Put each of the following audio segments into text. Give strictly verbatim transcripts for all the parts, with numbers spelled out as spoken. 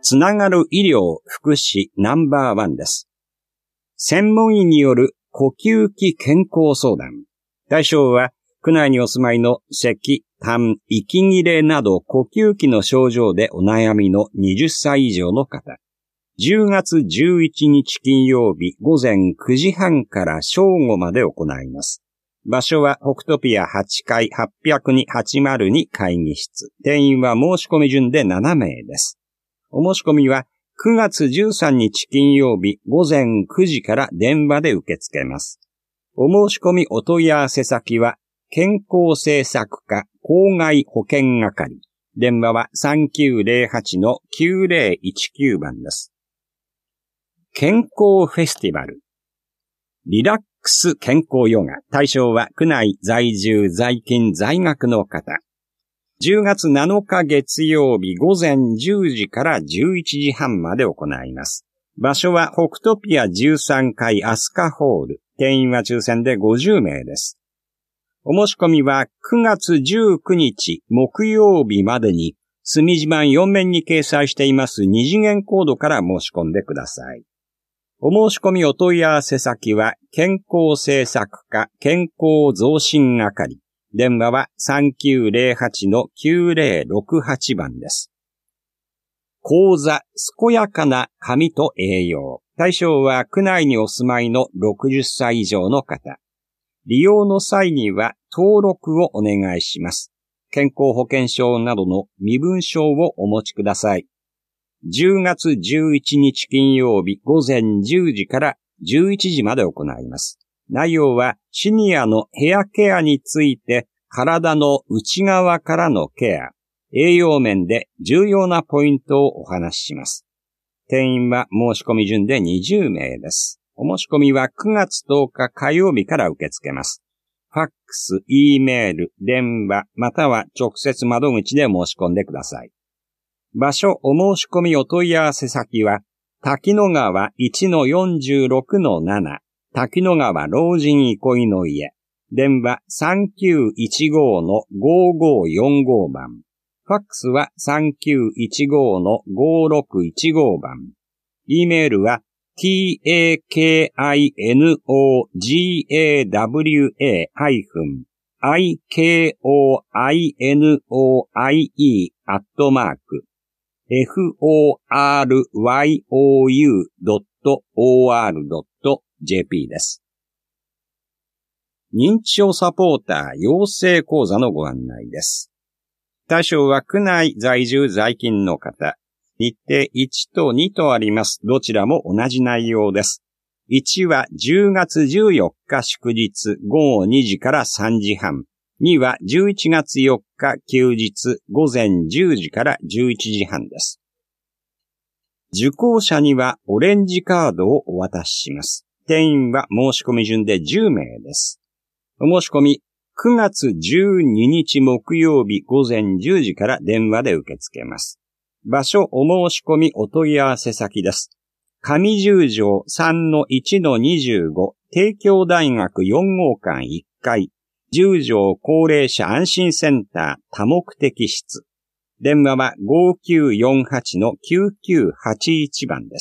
つながる医療福祉ナンバーワンです。専門医による呼吸器健康相談。対象は、区内にお住まいの咳、痰、息切れなど呼吸器の症状でお悩みのはたち以上の方。じゅうがつじゅういちにち金曜日午前くじはんから正午まで行います。場所は北トピアはちかいはっぴゃくにはちまるに会議室。定員は申し込み順でななめいです。お申し込みはくがつじゅうさんにち金曜日午前くじから電話で受け付けます。お申し込みお問い合わせ先は健康政策課公害保険係。電話はさんきゅうゼロはちのきゅうゼロいちきゅうばんです。健康フェスティバル。リラックス健康ヨガ。対象は区内在住在勤在学の方。じゅうがつなのか月曜日午前じゅうじからじゅういちじはんまで行います。場所は北トピアじゅうさんかいアスカホール。定員は抽選でごじゅうめいです。お申し込みはくがつじゅうくにち木曜日までに隅地版よんめんに掲載しています二次元コードから申し込んでください。お申し込みお問い合わせ先は健康政策課健康増進係。電話はさんきゅうゼロはちのきゅうゼロろくはちばんです。講座健やかな髪と栄養。対象は区内にお住まいのろくじゅっさい以上の方。利用の際には登録をお願いします。健康保険証などの身分証をお持ちください。じゅうがつじゅういちにち金曜日午前じゅうじからじゅういちじまで行います。内容はシニアのヘアケアについて体の内側からのケア、栄養面で重要なポイントをお話しします。定員は申し込み順でにじゅうめいです。お申し込みはくがつとおか火曜日から受け付けます。ファックス、Eメール、電話、または直接窓口で申し込んでください。場所、お申し込みお問い合わせ先は、滝野川 いちのよんじゅうろくのなな、滝野川老人憩いの家。電話さんきゅういちごのごごよんごばん。ファックスはさんきゅういちごのごろくいちごばん。Eメールは takinoga-ikoinoie アットマーク フォーユードットオーアールドットジェーピー です。認知症サポーター養成講座のご案内です。対象は区内在住在勤の方。日程いちとにとあります。どちらも同じ内容です。いちはじゅうがつじゅうよっか祝日ごごにじからさんじはん。にはじゅういちがつよっか休日ごぜんじゅうじからじゅういちじはんです。受講者にはオレンジカードをお渡しします。定員は申し込み順でじゅうめいです。お申し込みくがつじゅうににち木曜日ごぜんじゅうじから電話で受け付けます。場所お申し込みお問い合わせ先です。上十条 さんのいちのにじゅうご 帝京大学よんごうかんいっかい十条高齢者安心センター多目的室。電話はごきゅうよんはちのきゅうきゅうはちいちばんです。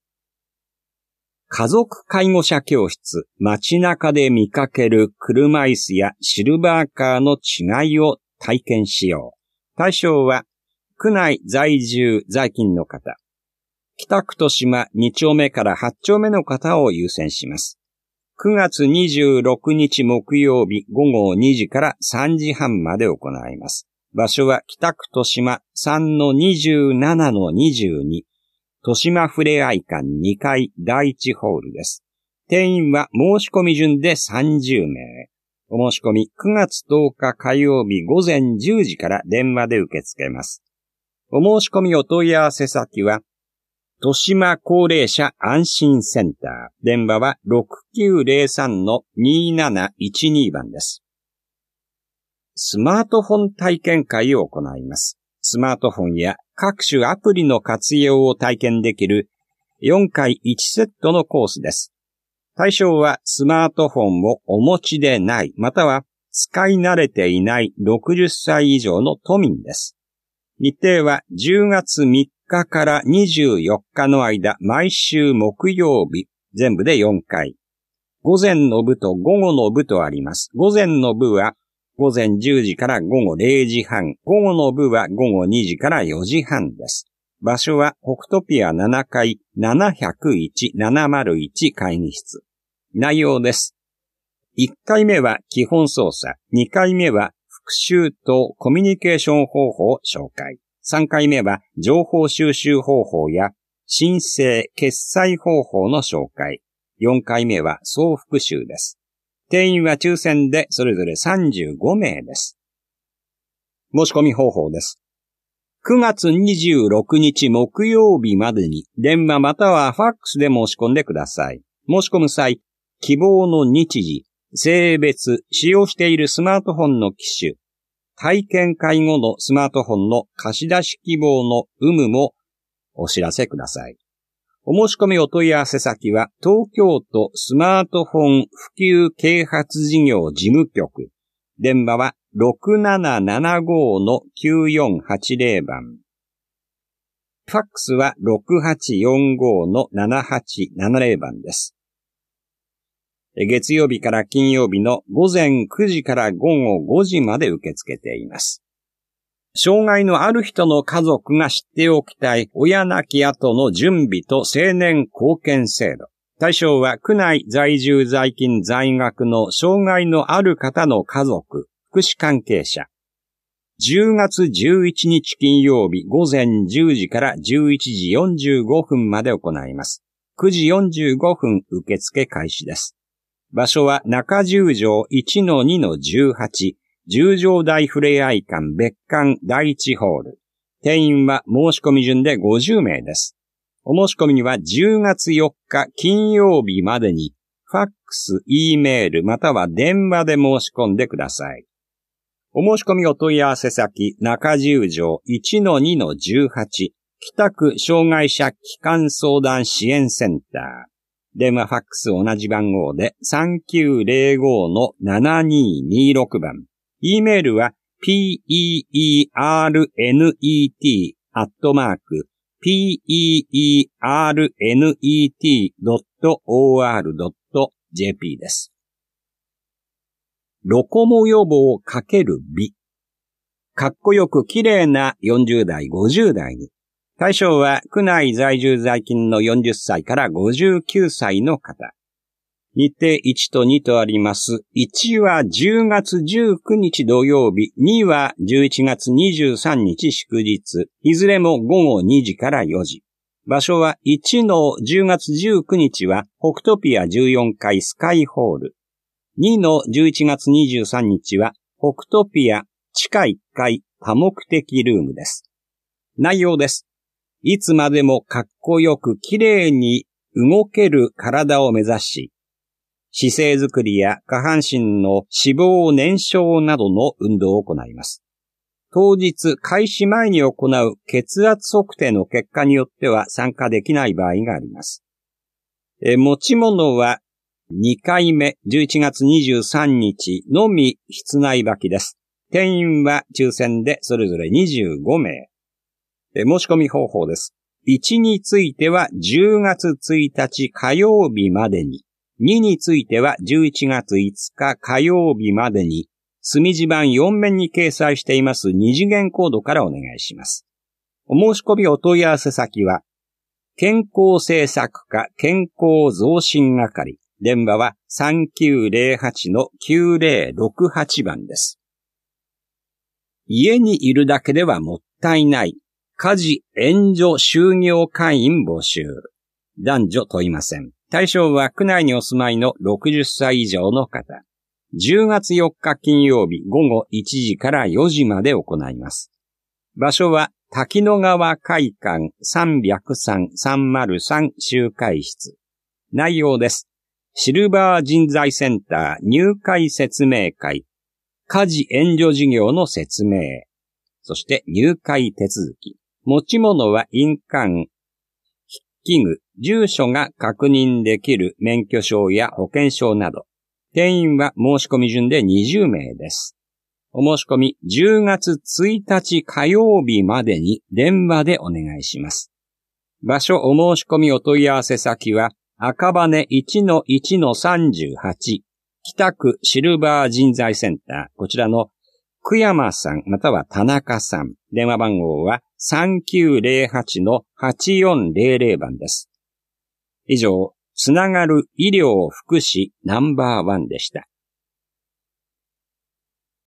家族介護者教室、街中で見かける車椅子やシルバーカーの違いを体験しよう。対象は、区内在住在勤の方。北区豊島にちょうめからはちちょうめの方を優先します。くがつにじゅうろくにち木曜日ごごにじからさんじはんまで行います。場所は北区豊島 さんのにじゅうななのにじゅうに。豊島ふれあい館にかいだいいちホールです。定員は申し込み順でさんじゅうめい。お申し込みくがつとおか火曜日ごぜんじゅうじから電話で受け付けます。お申し込みお問い合わせ先は、豊島高齢者安心センター。電話はろくきゅうゼロさんのになないちにばんです。スマートフォン体験会を行います。スマートフォンや各種アプリの活用を体験できるよんかいいちセットのコースです。対象はスマートフォンをお持ちでない、または使い慣れていないろくじゅっさい以上の都民です。日程はじゅうがつみっ日からにじゅうよっかの間、毎週木曜日、全部でよんかい。午前の部と午後の部とあります。午前の部は午前じゅうじから午後れいじはん。午後の部は午後にじからよじはんです。場所は北トピアななかいななひゃくいち ななまるいち会議室。内容です。いっかいめは基本操作。にかいめは復習とコミュニケーション方法を紹介。さんかいめは情報収集方法や申請、決済方法の紹介。よんかいめは総復習です。定員は抽選でそれぞれさんじゅうごめいです。申し込み方法です。くがつにじゅうろくにち木曜日までに電話またはファックスで申し込んでください。申し込む際、希望の日時、性別、使用しているスマートフォンの機種、体験会後のスマートフォンの貸し出し希望の有無もお知らせください。お申し込みお問い合わせ先は東京都スマートフォン普及啓発事業事務局。電話は ろくななななご のきゅうよんはちぜろ 番。ファックスは ろくはちよんご のななはちななぜろ 番です。月曜日から金曜日の午前くじから午後ごじまで受け付けています。障害のある人の家族が知っておきたい親亡き後の準備と成年貢献制度。対象は区内在住在勤在学の障害のある方の家族、福祉関係者。じゅうがつじゅういちにち金曜日午前じゅうじからじゅういちじよんじゅうごふんまで行います。くじよんじゅうごふん受付開始です。場所は中十条 いちのにのじゅうはち。十条大ふれあい館別館第一ホール。定員は申し込み順でごじゅうめいです。お申し込みにはじゅうがつよっか金曜日までにファックス、Eメールまたは電話で申し込んでください。お申し込みお問い合わせ先中十条 いちのにのじゅうはち 北区障害者機関相談支援センター。電話ファックス同じ番号でさんきゅうぜろごのななににろく 番。E メールは ペーパーネット アットマーク ペーパーネット ドット オーアール ドット ジェーピー です。ロコモ予防×美。かっこよく綺麗なよんじゅうだい、ごじゅうだいに。対象は区内在住在勤のよんじゅっさいからごじゅうきゅうさいの方。日程いちとにとあります。いちはじゅうがつじゅうくにち土曜日、にはじゅういちがつにじゅうさんにち祝日。いずれもごごにじからよじ。場所はいちのじゅうがつじゅうくにちは北トピアじゅうよんかいスカイホール。にのじゅういちがつにじゅうさんにちは北トピア地下いっかい多目的ルームです。内容です。いつまでもかっこよく綺麗に動ける体を目指し、姿勢づくりや下半身の脂肪燃焼などの運動を行います。当日開始前に行う血圧測定の結果によっては参加できない場合があります。え持ち物はにかいめじゅういちがつにじゅうさんにちのみ室内履きです。定員は抽選でそれぞれにじゅうごめい。え申し込み方法です。いちについてはじゅうがつついたち火曜日までに。にについてはじゅういちがついつか火曜日までに、墨字盤よんめんに掲載しています二次元コードからお願いします。お申し込みお問い合わせ先は、健康政策課健康増進係。電話は さんきゅうぜろはちのきゅうぜろろくはち 番です。家にいるだけではもったいない。家事援助就業会員募集。男女問いません。対象は区内にお住まいのろくじゅっさい以上の方。じゅうがつよっか金曜日ごごいちじからよじまで行います。場所は滝野川会館さんびゃくさん さんまるさん集会室。内容です。シルバー人材センター入会説明会。家事援助事業の説明。そして入会手続き。持ち物は印鑑、筆記具、住所が確認できる免許証や保険証など。定員は申し込み順でにじゅうめいです。 お申し込みじゅうがつついたち火曜日までに電話でお願いします。場所お申し込みお問い合わせ先は赤羽 いちのいちのさんじゅうはち 北区シルバー人材センター、こちらの久山さんまたは田中さん、電話番号は さんきゅうゼロはちのはちよんゼロゼロ 番です。以上、つながる医療福祉ナンバーワンでした。